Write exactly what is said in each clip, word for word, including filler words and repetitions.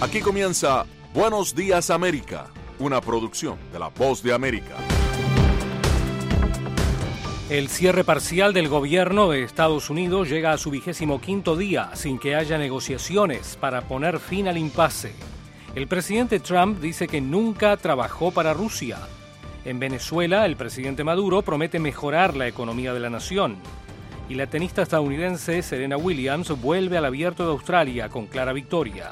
Aquí comienza Buenos Días América, una producción de La Voz de América. El cierre parcial del gobierno de Estados Unidos llega a su vigésimo quinto día sin que haya negociaciones para poner fin al impasse. El presidente Trump dice que nunca trabajó para Rusia. En Venezuela, el presidente Maduro promete mejorar la economía de la nación. Y la tenista estadounidense Serena Williams vuelve al Abierto de Australia con clara victoria.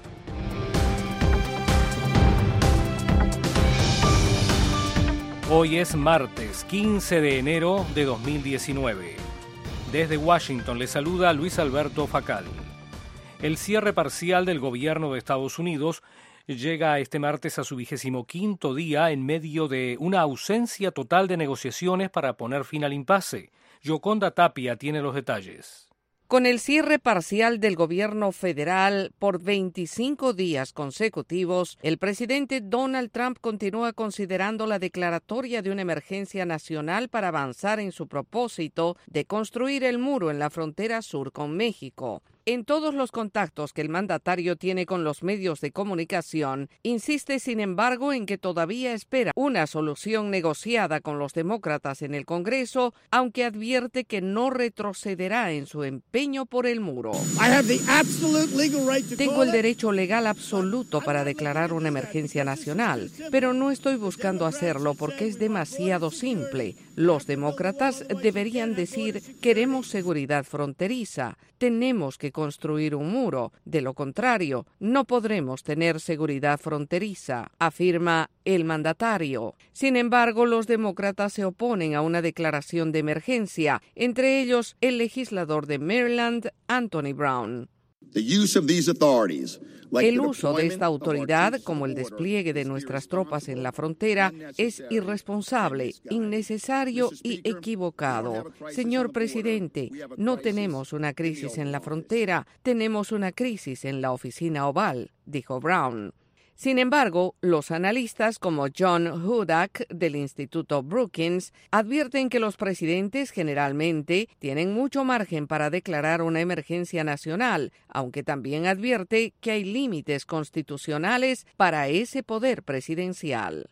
Hoy es martes, quince de enero de dos mil diecinueve. Desde Washington le saluda Luis Alberto Facal. El cierre parcial del gobierno de Estados Unidos llega este martes a su vigésimo quinto día en medio de una ausencia total de negociaciones para poner fin al impasse. Yoconda Tapia tiene los detalles. Con el cierre parcial del gobierno federal por veinticinco días consecutivos, el presidente Donald Trump continúa considerando la declaratoria de una emergencia nacional para avanzar en su propósito de construir el muro en la frontera sur con México. En todos los contactos que el mandatario tiene con los medios de comunicación, insiste sin embargo en que todavía espera una solución negociada con los demócratas en el Congreso, aunque advierte que no retrocederá en su empeño por el muro. Tengo el derecho legal absoluto para declarar una emergencia nacional, pero no estoy buscando hacerlo porque es demasiado simple. Los demócratas deberían decir: queremos seguridad fronteriza, tenemos que construir un muro, de lo contrario, no podremos tener seguridad fronteriza, afirma el mandatario. Sin embargo, los demócratas se oponen a una declaración de emergencia, entre ellos el legislador de Maryland, Anthony Brown. El uso de esta autoridad, como el despliegue de nuestras tropas en la frontera, es irresponsable, innecesario y equivocado. Señor presidente, no tenemos una crisis en la frontera, tenemos una crisis en la oficina oval, dijo Brown. Sin embargo, los analistas como John Hudak del Instituto Brookings advierten que los presidentes generalmente tienen mucho margen para declarar una emergencia nacional, aunque también advierte que hay límites constitucionales para ese poder presidencial.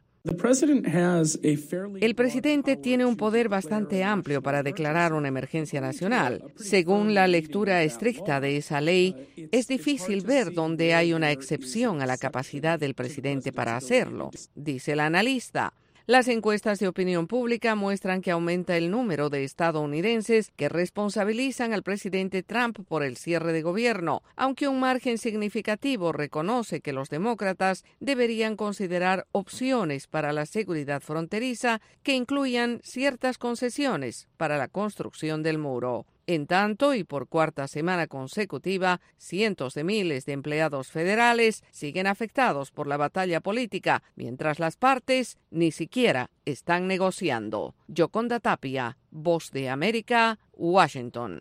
El presidente tiene un poder bastante amplio para declarar una emergencia nacional. Según la lectura estricta de esa ley, es difícil ver dónde hay una excepción a la capacidad del presidente para hacerlo, dice el analista. Las encuestas de opinión pública muestran que aumenta el número de estadounidenses que responsabilizan al presidente Trump por el cierre de gobierno, aunque un margen significativo reconoce que los demócratas deberían considerar opciones para la seguridad fronteriza que incluyan ciertas concesiones para la construcción del muro. En tanto, y por cuarta semana consecutiva, cientos de miles de empleados federales siguen afectados por la batalla política, mientras las partes ni siquiera están negociando. Yoconda Tapia, Voz de América, Washington.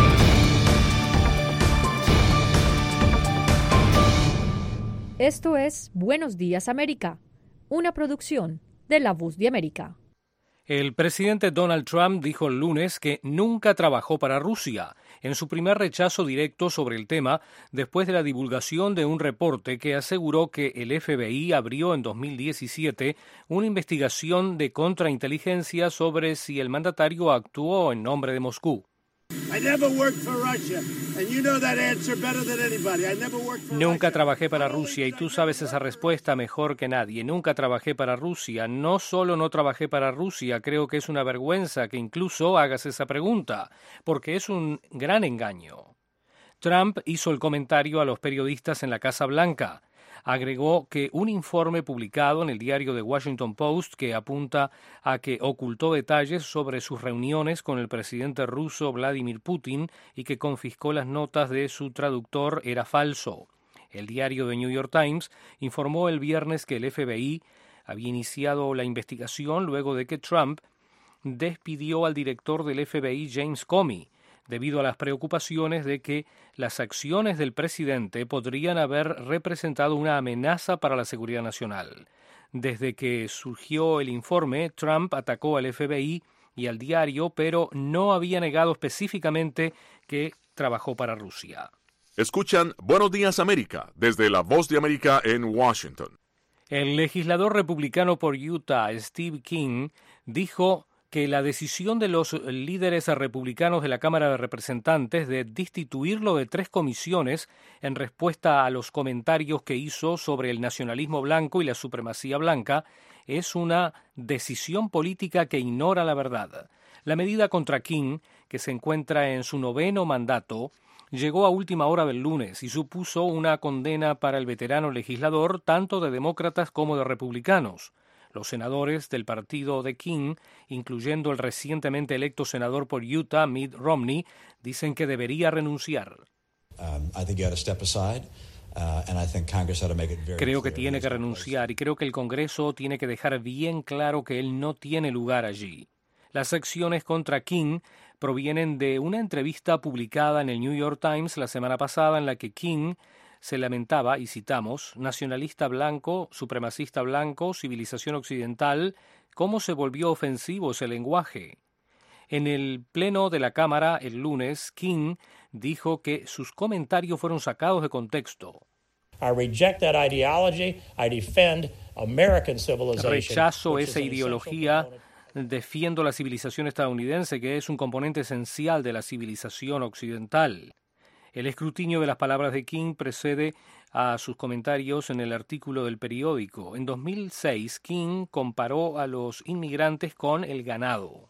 Esto es Buenos Días América, una producción de La Voz de América. El presidente Donald Trump dijo el lunes que nunca trabajó para Rusia, en su primer rechazo directo sobre el tema después de la divulgación de un reporte que aseguró que el F B I abrió en dos mil diecisiete una investigación de contrainteligencia sobre si el mandatario actuó en nombre de Moscú. Nunca trabajé para Rusia y tú sabes esa respuesta mejor que nadie. Nunca trabajé para Rusia. No solo no trabajé para Rusia, creo que es una vergüenza que incluso hagas esa pregunta, porque es un gran engaño. Trump hizo el comentario a los periodistas en la Casa Blanca. Agregó que un informe publicado en el diario The Washington Post que apunta a que ocultó detalles sobre sus reuniones con el presidente ruso Vladimir Putin y que confiscó las notas de su traductor era falso. El diario The New York Times informó el viernes que el F B I había iniciado la investigación luego de que Trump despidió al director del F B I, James Comey, debido a las preocupaciones de que las acciones del presidente podrían haber representado una amenaza para la seguridad nacional. Desde que surgió el informe, Trump atacó al F B I y al diario, pero no había negado específicamente que trabajó para Rusia. Escuchan Buenos Días América desde La Voz de América en Washington. El legislador republicano por Utah, Steve King, dijo que la decisión de los líderes republicanos de la Cámara de Representantes de destituirlo de tres comisiones en respuesta a los comentarios que hizo sobre el nacionalismo blanco y la supremacía blanca es una decisión política que ignora la verdad. La medida contra King, que se encuentra en su noveno mandato, llegó a última hora del lunes y supuso una condena para el veterano legislador tanto de demócratas como de republicanos. Los senadores del partido de King, incluyendo el recientemente electo senador por Utah, Mitt Romney, dicen que debería renunciar. Creo que tiene que renunciar y creo que el Congreso tiene que dejar bien claro que él no tiene lugar allí. Las acciones contra King provienen de una entrevista publicada en el New York Times la semana pasada en la que King se lamentaba, y citamos, nacionalista blanco, supremacista blanco, civilización occidental, cómo se volvió ofensivo ese lenguaje. En el pleno de la Cámara el lunes, King dijo que sus comentarios fueron sacados de contexto. Rechazo esa ideología, defiendo la civilización estadounidense, que es un componente esencial de la civilización occidental. El escrutinio de las palabras de King precede a sus comentarios en el artículo del periódico. En dos mil seis, King comparó a los inmigrantes con el ganado.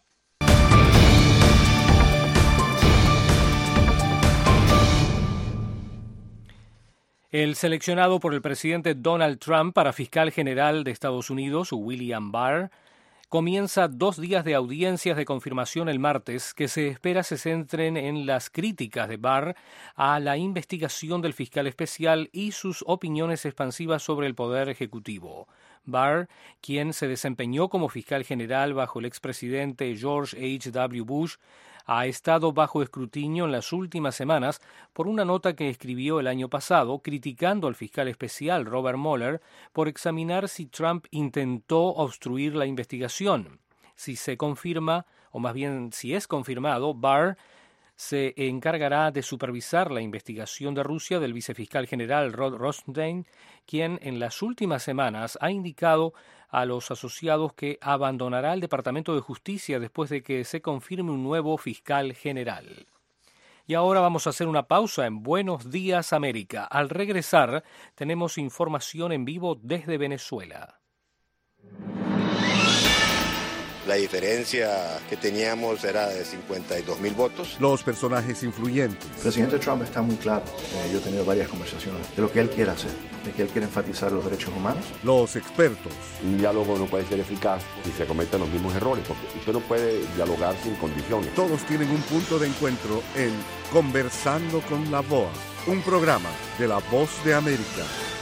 El seleccionado por el presidente Donald Trump para fiscal general de Estados Unidos, William Barr, comienza dos días de audiencias de confirmación el martes que se espera se centren en las críticas de Barr a la investigación del fiscal especial y sus opiniones expansivas sobre el poder ejecutivo. Barr, quien se desempeñó como fiscal general bajo el expresidente George H W Bush, ha estado bajo escrutinio en las últimas semanas por una nota que escribió el año pasado criticando al fiscal especial Robert Mueller por examinar si Trump intentó obstruir la investigación. Si se confirma, o más bien si es confirmado, Barr se encargará de supervisar la investigación de Rusia del vicefiscal general Rod Rosenstein, quien en las últimas semanas ha indicado a los asociados que abandonará el Departamento de Justicia después de que se confirme un nuevo fiscal general. Y ahora vamos a hacer una pausa en Buenos Días América. Al regresar tenemos información en vivo desde Venezuela. La diferencia que teníamos era de cincuenta y dos mil votos. Los personajes influyentes. El presidente Trump está muy claro. Eh, yo he tenido varias conversaciones de lo que él quiere hacer, de que él quiere enfatizar los derechos humanos. Los expertos. Un diálogo no puede ser eficaz si se cometen los mismos errores, porque usted no puede dialogar sin condiciones. Todos tienen un punto de encuentro en Conversando con la V O A, un programa de La Voz de América.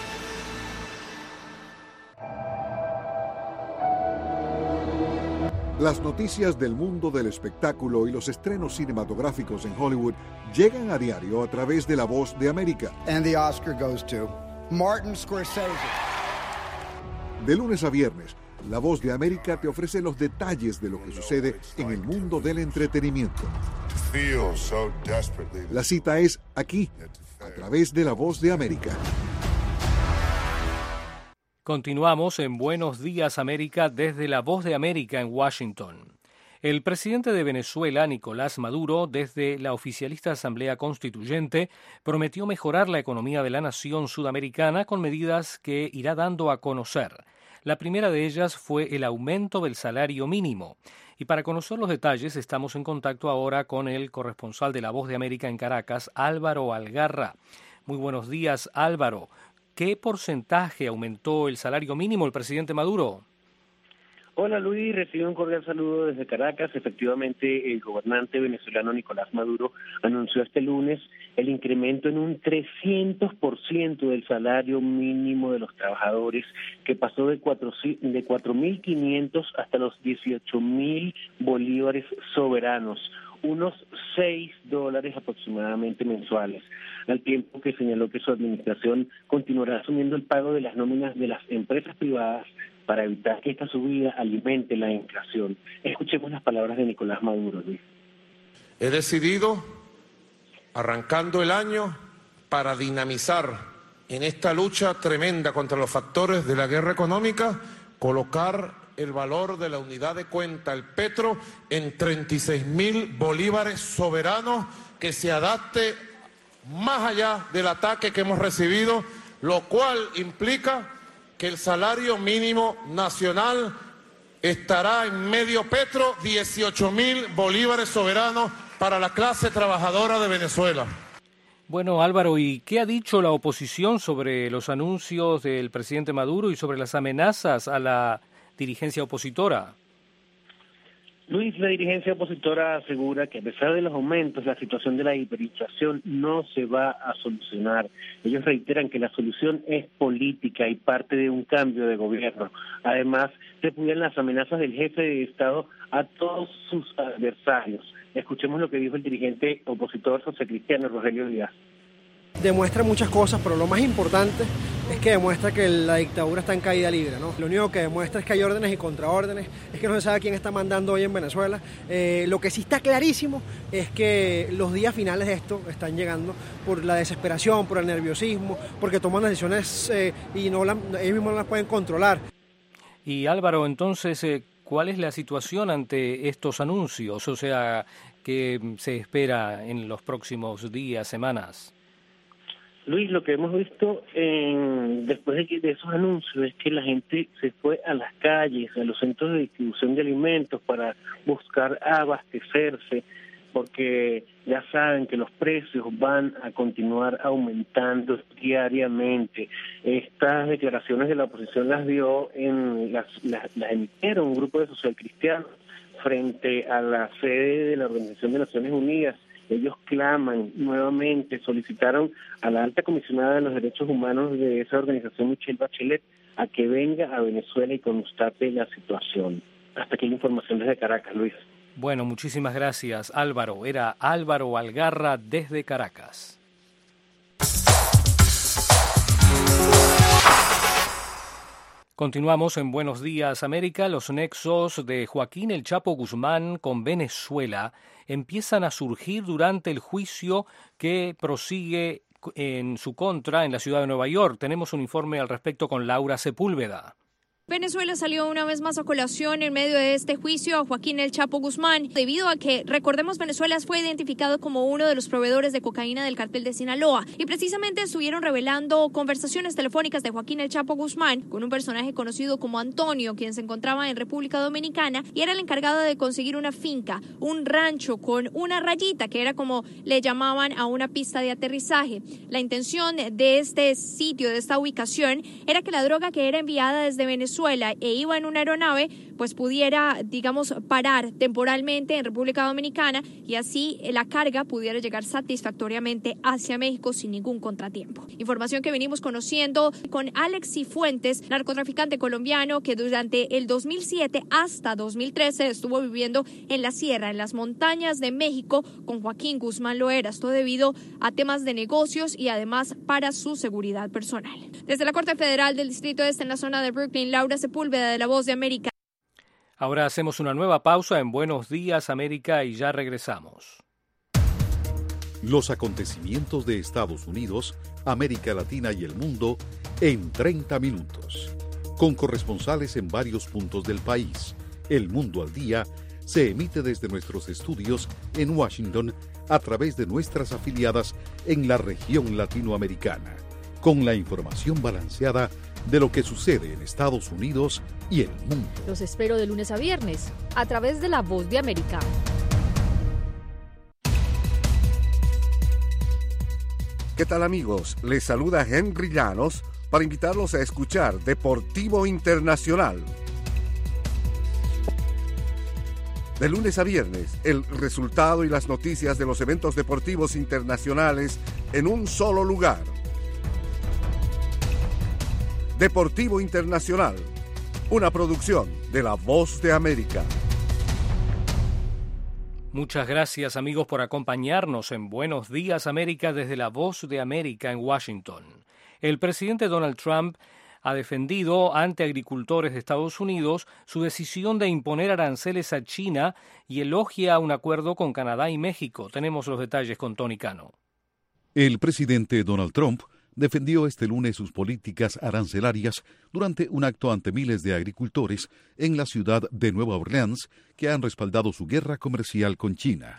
Las noticias del mundo del espectáculo y los estrenos cinematográficos en Hollywood llegan a diario a través de La Voz de América. And the Oscar goes to Martin Scorsese. De lunes a viernes, La Voz de América te ofrece los detalles de lo que sucede en el mundo del entretenimiento. La cita es aquí, a través de La Voz de América. Continuamos en Buenos Días América desde La Voz de América en Washington. El presidente de Venezuela, Nicolás Maduro, desde la oficialista Asamblea Constituyente, prometió mejorar la economía de la nación sudamericana con medidas que irá dando a conocer. La primera de ellas fue el aumento del salario mínimo. Y para conocer los detalles estamos en contacto ahora con el corresponsal de La Voz de América en Caracas, Álvaro Algarra. Muy buenos días, Álvaro. ¿Qué porcentaje aumentó el salario mínimo el presidente Maduro? Hola Luis, recibo un cordial saludo desde Caracas. Efectivamente, el gobernante venezolano Nicolás Maduro anunció este lunes el incremento en un trescientos por ciento del salario mínimo de los trabajadores, que pasó de cuatro mil quinientos hasta los dieciocho mil bolívares soberanos, unos seis dólares aproximadamente mensuales, al tiempo que señaló que su administración continuará asumiendo el pago de las nóminas de las empresas privadas para evitar que esta subida alimente la inflación. Escuchemos las palabras de Nicolás Maduro, Luis. He decidido, arrancando el año, para dinamizar en esta lucha tremenda contra los factores de la guerra económica, colocar el valor de la unidad de cuenta, el petro, en treinta y seis mil bolívares soberanos, que se adapte más allá del ataque que hemos recibido, lo cual implica que el salario mínimo nacional estará en medio petro, dieciocho mil bolívares soberanos para la clase trabajadora de Venezuela. Bueno, Álvaro, ¿y qué ha dicho la oposición sobre los anuncios del presidente Maduro y sobre las amenazas a la dirigencia opositora? Luis, la dirigencia opositora asegura que a pesar de los aumentos, la situación de la hiperinflación no se va a solucionar. Ellos reiteran que la solución es política y parte de un cambio de gobierno. Además, repudian las amenazas del jefe de Estado a todos sus adversarios. Escuchemos lo que dijo el dirigente opositor socialcristiano Rogelio Díaz. Demuestra muchas cosas, pero lo más importante es que demuestra que la dictadura está en caída libre, ¿no? Lo único que demuestra es que hay órdenes y contraórdenes, es que no se sabe quién está mandando hoy en Venezuela. Eh, lo que sí está clarísimo es que los días finales de esto están llegando por la desesperación, por el nerviosismo, porque toman decisiones eh, y no la, ellos mismos no las pueden controlar. Y Álvaro, entonces, eh, ¿cuál es la situación ante estos anuncios? O sea, ¿qué se espera en los próximos días, semanas? Luis, lo que hemos visto en, después de, que, de esos anuncios es que la gente se fue a las calles, a los centros de distribución de alimentos para buscar abastecerse, porque ya saben que los precios van a continuar aumentando diariamente. Estas declaraciones de la oposición las dio, en las, las, las emitieron un grupo de socialcristianos frente a la sede de la Organización de Naciones Unidas. Ellos claman nuevamente, solicitaron a la alta comisionada de los derechos humanos de esa organización, Michelle Bachelet, a que venga a Venezuela y constate la situación. Hasta aquí la información desde Caracas, Luis. Bueno, muchísimas gracias, Álvaro. Era Álvaro Algarra desde Caracas. Continuamos en Buenos Días, América. Los nexos de Joaquín El Chapo Guzmán con Venezuela empiezan a surgir durante el juicio que prosigue en su contra en la ciudad de Nueva York. Tenemos un informe al respecto con Laura Sepúlveda. Venezuela salió una vez más a colación en medio de este juicio a Joaquín El Chapo Guzmán, debido a que, recordemos, Venezuela fue identificado como uno de los proveedores de cocaína del cartel de Sinaloa, y precisamente estuvieron revelando conversaciones telefónicas de Joaquín El Chapo Guzmán con un personaje conocido como Antonio, quien se encontraba en República Dominicana y era el encargado de conseguir una finca, un rancho con una rayita, que era como le llamaban a una pista de aterrizaje. La intención de este sitio, de esta ubicación, era que la droga que era enviada desde Venezuela e iba en una aeronave, pues pudiera, digamos, parar temporalmente en República Dominicana y así la carga pudiera llegar satisfactoriamente hacia México sin ningún contratiempo. Información que venimos conociendo con Alex Cifuentes, narcotraficante colombiano que durante el dos mil siete hasta dos mil trece estuvo viviendo en la sierra, en las montañas de México, con Joaquín Guzmán Loera. Esto debido a temas de negocios y además para su seguridad personal. Desde la Corte Federal del Distrito Este en la zona de Brooklyn, Laura Sepúlveda de La Voz de América. Ahora hacemos una nueva pausa en Buenos Días, América, y ya regresamos. Los acontecimientos de Estados Unidos, América Latina y el mundo en treinta minutos. Con corresponsales en varios puntos del país. El Mundo al Día se emite desde nuestros estudios en Washington a través de nuestras afiliadas en la región latinoamericana, con la información balanceada de lo que sucede en Estados Unidos y el mundo. Los espero de lunes a viernes a través de La Voz de América. ¿Qué tal, amigos? Les saluda Henry Llanos para invitarlos a escuchar Deportivo Internacional. De lunes a viernes, el resultado y las noticias de los eventos deportivos internacionales en un solo lugar. Deportivo Internacional, una producción de La Voz de América. Muchas gracias, amigos, por acompañarnos en Buenos Días, América, desde La Voz de América en Washington. El presidente Donald Trump ha defendido ante agricultores de Estados Unidos su decisión de imponer aranceles a China y elogia un acuerdo con Canadá y México. Tenemos los detalles con Tony Cano. El presidente Donald Trump defendió este lunes sus políticas arancelarias durante un acto ante miles de agricultores en la ciudad de Nueva Orleans que han respaldado su guerra comercial con China.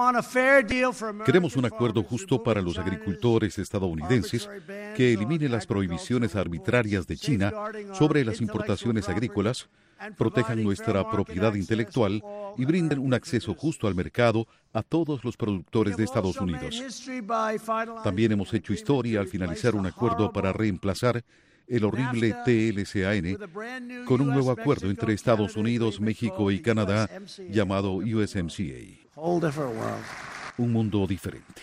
Queremos un acuerdo justo para los agricultores estadounidenses que elimine las prohibiciones arbitrarias de China sobre las importaciones agrícolas, protejan nuestra propiedad intelectual y brinden un acceso justo al mercado a todos los productores de Estados Unidos. También hemos hecho historia al finalizar un acuerdo para reemplazar el horrible T L C A N con un nuevo acuerdo entre Estados Unidos, México y Canadá llamado U S M C A. Un mundo diferente.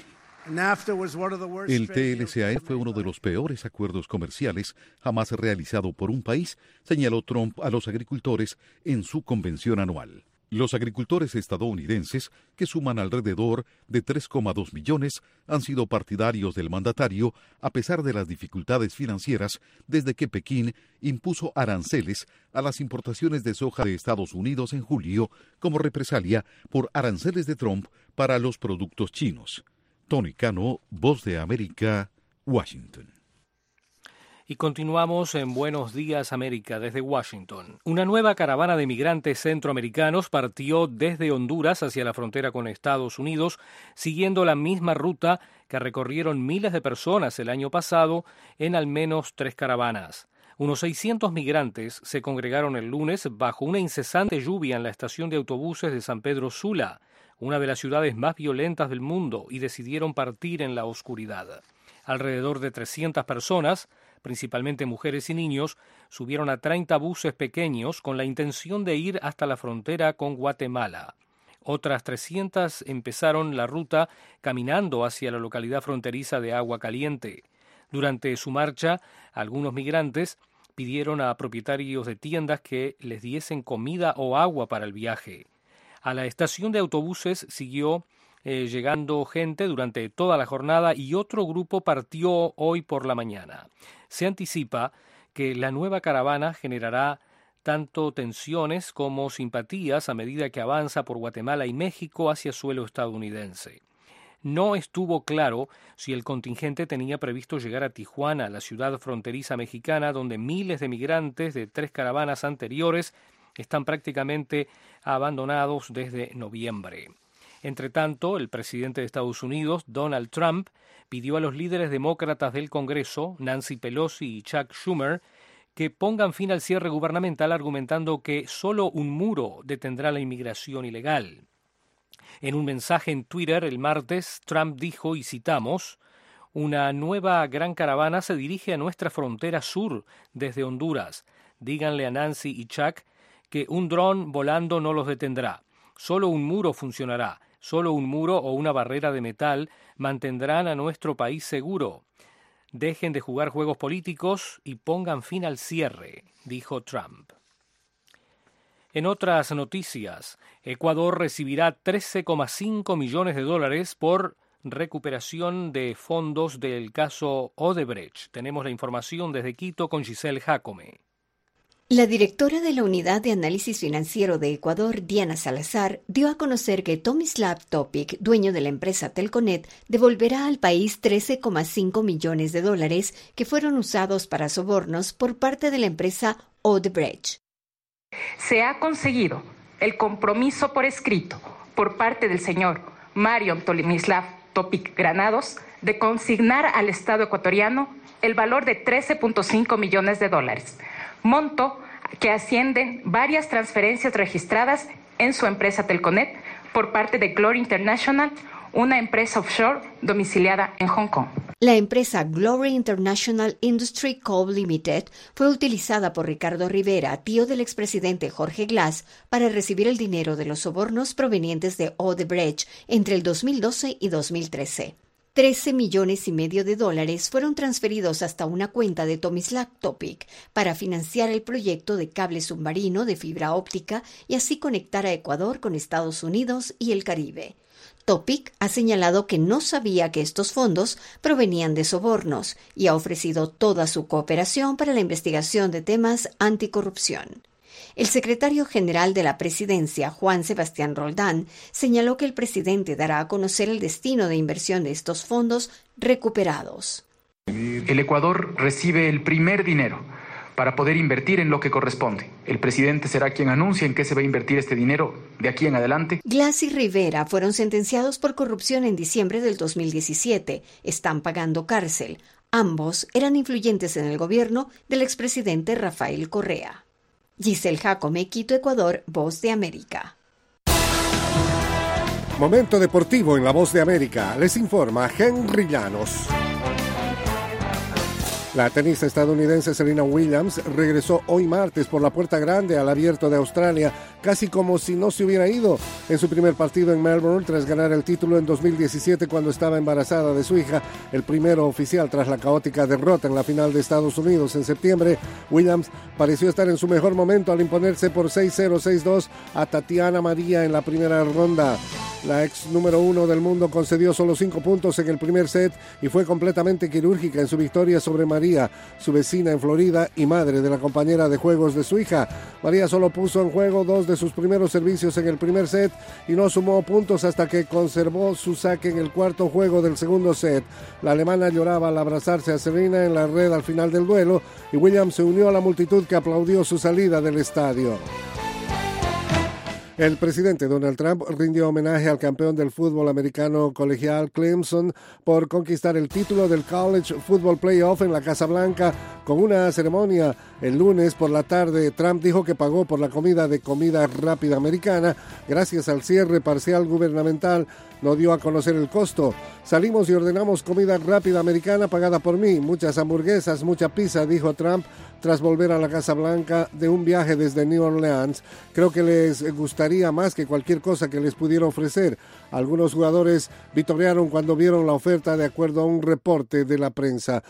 El T L C A fue uno de los peores acuerdos comerciales jamás realizado por un país, señaló Trump a los agricultores en su convención anual. Los agricultores estadounidenses, que suman alrededor de tres coma dos millones, han sido partidarios del mandatario a pesar de las dificultades financieras desde que Pekín impuso aranceles a las importaciones de soja de Estados Unidos en julio como represalia por aranceles de Trump para los productos chinos. Tony Cano, Voz de América, Washington. Y continuamos en Buenos Días América desde Washington. Una nueva caravana de migrantes centroamericanos partió desde Honduras hacia la frontera con Estados Unidos, siguiendo la misma ruta que recorrieron miles de personas el año pasado en al menos tres caravanas. Unos seiscientos migrantes se congregaron el lunes bajo una incesante lluvia en la estación de autobuses de San Pedro Sula, una de las ciudades más violentas del mundo, y decidieron partir en la oscuridad. Alrededor de trescientas personas, principalmente mujeres y niños, subieron a treinta buses pequeños con la intención de ir hasta la frontera con Guatemala. Otras trescientas empezaron la ruta caminando hacia la localidad fronteriza de Agua Caliente. Durante su marcha, algunos migrantes pidieron a propietarios de tiendas que les diesen comida o agua para el viaje. A la estación de autobuses siguió eh, llegando gente durante toda la jornada y otro grupo partió hoy por la mañana. Se anticipa que la nueva caravana generará tanto tensiones como simpatías a medida que avanza por Guatemala y México hacia suelo estadounidense. No estuvo claro si el contingente tenía previsto llegar a Tijuana, la ciudad fronteriza mexicana, donde miles de migrantes de tres caravanas anteriores están prácticamente abandonados desde noviembre. Entre tanto, el presidente de Estados Unidos, Donald Trump, pidió a los líderes demócratas del Congreso, Nancy Pelosi y Chuck Schumer, que pongan fin al cierre gubernamental, argumentando que solo un muro detendrá la inmigración ilegal. En un mensaje en Twitter el martes, Trump dijo, y citamos, «Una nueva gran caravana se dirige a nuestra frontera sur desde Honduras. Díganle a Nancy y Chuck que un dron volando no los detendrá. Solo un muro funcionará. Solo un muro o una barrera de metal mantendrán a nuestro país seguro. Dejen de jugar juegos políticos y pongan fin al cierre», dijo Trump. En otras noticias, Ecuador recibirá trece coma cinco millones de dólares por recuperación de fondos del caso Odebrecht. Tenemos la información desde Quito con Giselle Jacome. La directora de la Unidad de Análisis Financiero de Ecuador, Diana Salazar, dio a conocer que Tomislav Topic, dueño de la empresa Telconet, devolverá al país trece coma cinco millones de dólares que fueron usados para sobornos por parte de la empresa Odebrecht. Se ha conseguido el compromiso por escrito por parte del señor Marion Tomislav Topic Granados de consignar al Estado ecuatoriano el valor de trece punto cinco millones de dólares, monto que ascienden varias transferencias registradas en su empresa Telconet por parte de Glory International, una empresa offshore domiciliada en Hong Kong. La empresa Glory International Industry Co. Limited fue utilizada por Ricardo Rivera, tío del expresidente Jorge Glass, para recibir el dinero de los sobornos provenientes de Odebrecht entre el dos mil doce y dos mil trece. Trece millones y medio de dólares fueron transferidos hasta una cuenta de Tomislav Topic para financiar el proyecto de cable submarino de fibra óptica y así conectar a Ecuador con Estados Unidos y el Caribe. Topic ha señalado que no sabía que estos fondos provenían de sobornos y ha ofrecido toda su cooperación para la investigación de temas anticorrupción. El secretario general de la presidencia, Juan Sebastián Roldán, señaló que el presidente dará a conocer el destino de inversión de estos fondos recuperados. El Ecuador recibe el primer dinero para poder invertir en lo que corresponde. El presidente será quien anuncie en qué se va a invertir este dinero de aquí en adelante. Glass y Rivera fueron sentenciados por corrupción en diciembre del dos mil diecisiete. Están pagando cárcel. Ambos eran influyentes en el gobierno del expresidente Rafael Correa. Giselle Jacome, Quito, Ecuador, Voz de América. Momento deportivo en La Voz de América. Les informa Henry Llanos. La tenista estadounidense Serena Williams regresó hoy martes por la puerta grande al Abierto de Australia, casi como si no se hubiera ido en su primer partido en Melbourne tras ganar el título en dos mil diecisiete cuando estaba embarazada de su hija, el primero oficial tras la caótica derrota en la final de Estados Unidos en septiembre. Williams pareció estar en su mejor momento al imponerse por seis cero seis dos a Tatiana María en la primera ronda. La ex número uno del mundo concedió solo cinco puntos en el primer set y fue completamente quirúrgica en su victoria sobre María, su vecina en Florida y madre de la compañera de juegos de su hija. María solo puso en juego dos de sus primeros servicios en el primer set y no sumó puntos hasta que conservó su saque en el cuarto juego del segundo set. La alemana lloraba al abrazarse a Serena en la red al final del duelo y Williams se unió a la multitud que aplaudió su salida del estadio. El presidente Donald Trump rindió homenaje al campeón del fútbol americano colegial Clemson por conquistar el título del College Football Playoff en la Casa Blanca con una ceremonia el lunes por la tarde. Trump dijo que pagó por la comida de comida rápida americana gracias al cierre parcial gubernamental. No dio a conocer el costo. Salimos y ordenamos comida rápida americana pagada por mí. Muchas hamburguesas, mucha pizza, dijo Trump tras volver a la Casa Blanca de un viaje desde New Orleans. Creo que les gustaría más que cualquier cosa que les pudiera ofrecer. Algunos jugadores vitorearon cuando vieron la oferta, de acuerdo a un reporte de la prensa.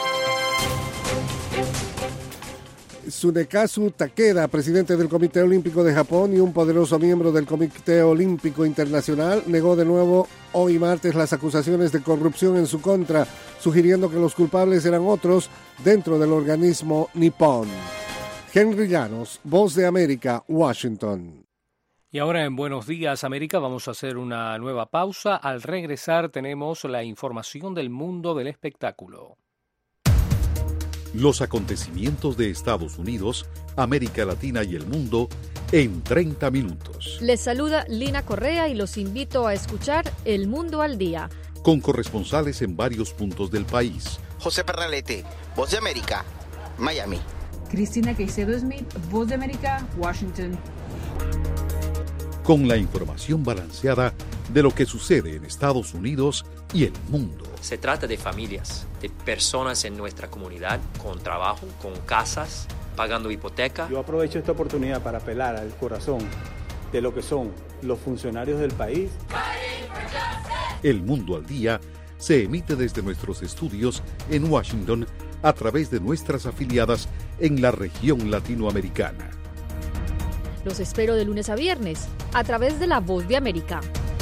Tsunekazu Takeda, presidente del Comité Olímpico de Japón y un poderoso miembro del Comité Olímpico Internacional, negó de nuevo hoy martes las acusaciones de corrupción en su contra, sugiriendo que los culpables eran otros dentro del organismo nipón. Henry Llanos, Voz de América, Washington. Y ahora en Buenos Días América vamos a hacer una nueva pausa. Al regresar tenemos la información del mundo del espectáculo. Los acontecimientos de Estados Unidos, América Latina y el mundo en treinta minutos. Les saluda Lina Correa y los invito a escuchar El Mundo al Día. Con corresponsales en varios puntos del país. José Pernalete, Voz de América, Miami. Cristina Caicedo Smith, Voz de América, Washington. Con la información balanceada de lo que sucede en Estados Unidos y el mundo. Se trata de familias, de personas en nuestra comunidad, con trabajo, con casas, pagando hipoteca. Yo aprovecho esta oportunidad para apelar al corazón de lo que son los funcionarios del país. El Mundo al Día se emite desde nuestros estudios en Washington a través de nuestras afiliadas en la región latinoamericana. Los espero de lunes a viernes a través de La Voz de América.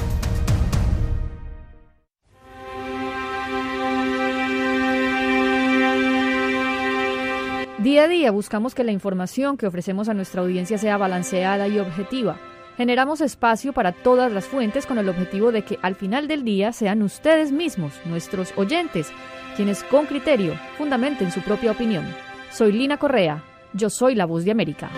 Día a día buscamos que la información que ofrecemos a nuestra audiencia sea balanceada y objetiva. Generamos espacio para todas las fuentes con el objetivo de que al final del día sean ustedes mismos, nuestros oyentes, quienes con criterio fundamenten su propia opinión. Soy Lina Correa, yo soy La Voz de América.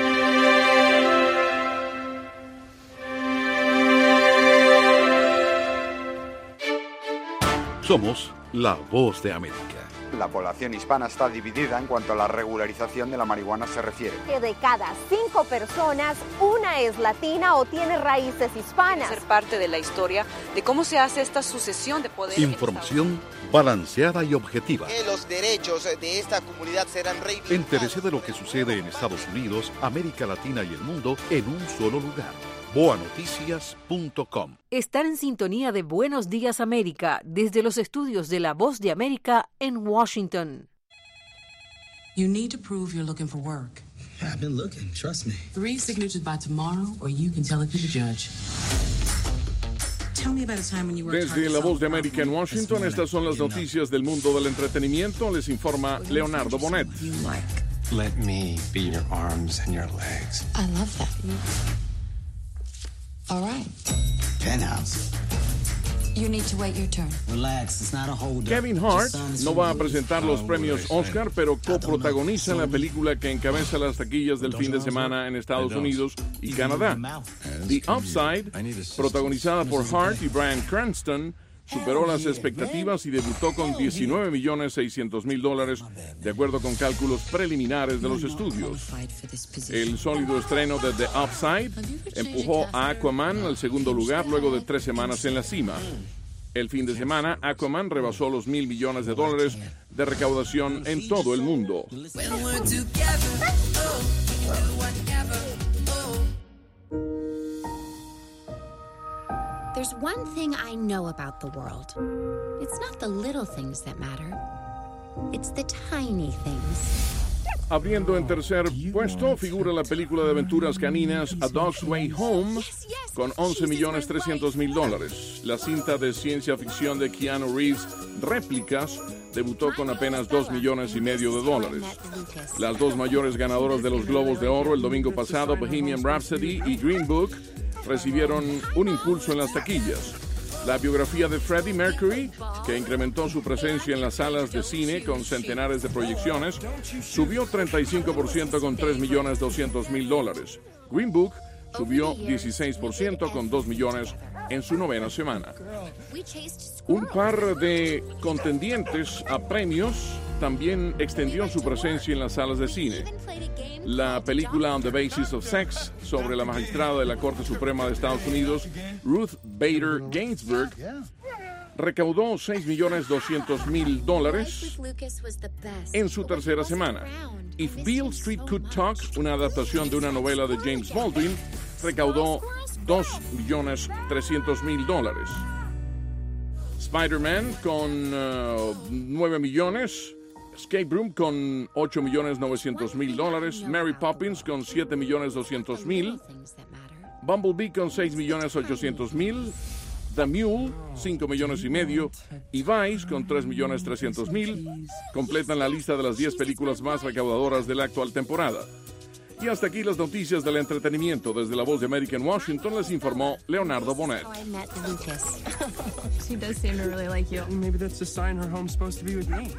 Somos La Voz de América. La población hispana está dividida en cuanto a la regularización de la marihuana se refiere. Que de cada cinco personas, una es latina o tiene raíces hispanas. Ser parte de la historia de cómo se hace esta sucesión de poder. Información balanceada y objetiva. Que los derechos de esta comunidad serán reivindicados. Entérese de lo que sucede en Estados Unidos, América Latina y el mundo en un solo lugar. boa noticias punto com. Estar en sintonía de Buenos Días América desde los estudios de La Voz de América en Washington. You need to prove you're looking for work. I've been looking, trust me. Three signatures by tomorrow or you can tell it to the judge. Tell me about a time when you worked hard. Desde La Voz de América en Washington, estas son las noticias del mundo del entretenimiento. Les informa Leonardo Bonet. Let me be your arms and your legs. I love that. All right. Penthouse. You need to wait your turn. Relax, it's not a hold up. Kevin Hart no va a presentar los premios Oscar, pero coprotagoniza la película que encabeza las taquillas del fin de semana en Estados Unidos y Canadá. The Upside, protagonizada por Hart y Bryan Cranston, superó las expectativas y debutó con diecinueve millones seiscientos mil dólares, de acuerdo con cálculos preliminares de los estudios. El sólido estreno de The Upside empujó a Aquaman al segundo lugar luego de tres semanas en la cima. El fin de semana, Aquaman rebasó los mil millones de dólares de recaudación en todo el mundo. There's one thing I know about the world. It's not the little things that matter. It's the tiny things. Abriendo en tercer puesto figura la película de aventuras caninas A Dog's Way Home con once millones trescientos mil dólares. La cinta de ciencia ficción de Keanu Reeves, Réplicas, debutó con apenas dos millones y medio de dólares. Las dos mayores ganadoras de los Globos de Oro el domingo pasado, Bohemian Rhapsody y Green Book, recibieron un impulso en las taquillas. La biografía de Freddie Mercury, que incrementó su presencia en las salas de cine con centenares de proyecciones, subió treinta y cinco por ciento con tres millones doscientos mil dólares. Green Book subió dieciséis por ciento con dos millones en su novena semana. Un par de contendientes a premios también extendió su presencia en las salas de cine. La película On the Basis of Sex, sobre la magistrada de la Corte Suprema de Estados Unidos, Ruth Bader Ginsburg, recaudó seis millones doscientos mil dólares en su tercera semana. If Beale Street Could Talk, una adaptación de una novela de James Baldwin, recaudó dos millones trescientos mil dólares. Spider-Man con uh, nueve millones. Escape Room con ocho millones novecientos mil dólares, Mary Poppins con siete millones doscientos mil, Bumblebee con seis millones ochocientos mil, The Mule cinco millones y medio y Vice con tres millones trescientos mil completan la lista de las diez películas más recaudadoras de la actual temporada. Y hasta aquí las noticias del entretenimiento. Desde La Voz de América en Washington les informó Leonardo Bonet. She does seem to really like you. Maybe that's a sign her home's supposed to be with me.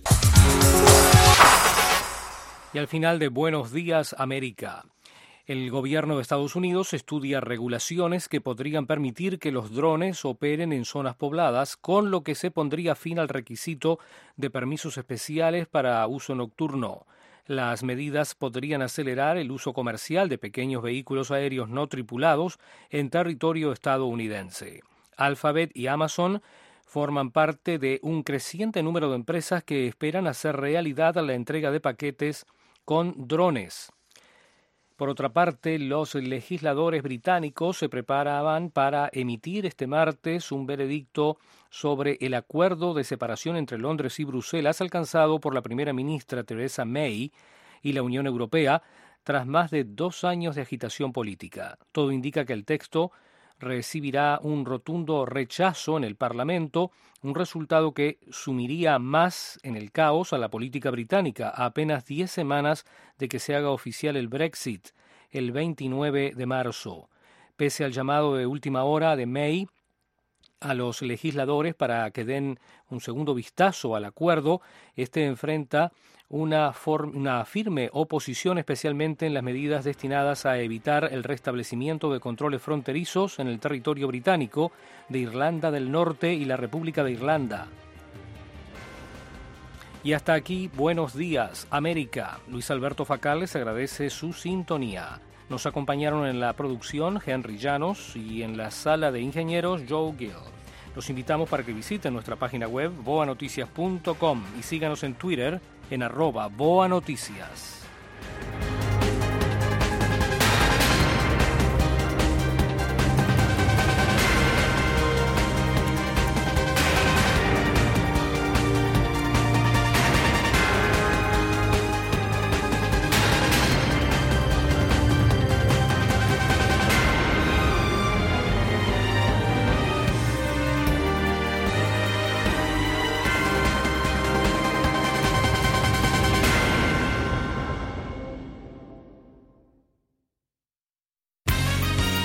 Y al final de Buenos Días, América. El gobierno de Estados Unidos estudia regulaciones que podrían permitir que los drones operen en zonas pobladas, con lo que se pondría fin al requisito de permisos especiales para uso nocturno. Las medidas podrían acelerar el uso comercial de pequeños vehículos aéreos no tripulados en territorio estadounidense. Alphabet y Amazon forman parte de un creciente número de empresas que esperan hacer realidad la entrega de paquetes con drones. Por otra parte, los legisladores británicos se preparaban para emitir este martes un veredicto sobre el acuerdo de separación entre Londres y Bruselas alcanzado por la primera ministra Theresa May y la Unión Europea tras más de dos años de agitación política. Todo indica que el texto recibirá un rotundo rechazo en el Parlamento, un resultado que sumiría más en el caos a la política británica a apenas diez semanas de que se haga oficial el Brexit el veintinueve de marzo. Pese al llamado de última hora de May a los legisladores para que den un segundo vistazo al acuerdo, este enfrenta una, form- una firme oposición, especialmente en las medidas destinadas a evitar el restablecimiento de controles fronterizos en el territorio británico de Irlanda del Norte y la República de Irlanda. Y hasta aquí, Buenos Días, América. Luis Alberto Facal les agradece su sintonía. Nos acompañaron en la producción Henry Llanos y en la sala de ingenieros Joe Gill. Los invitamos para que visiten nuestra página web boa noticias punto com y síganos en Twitter en arroba boanoticias.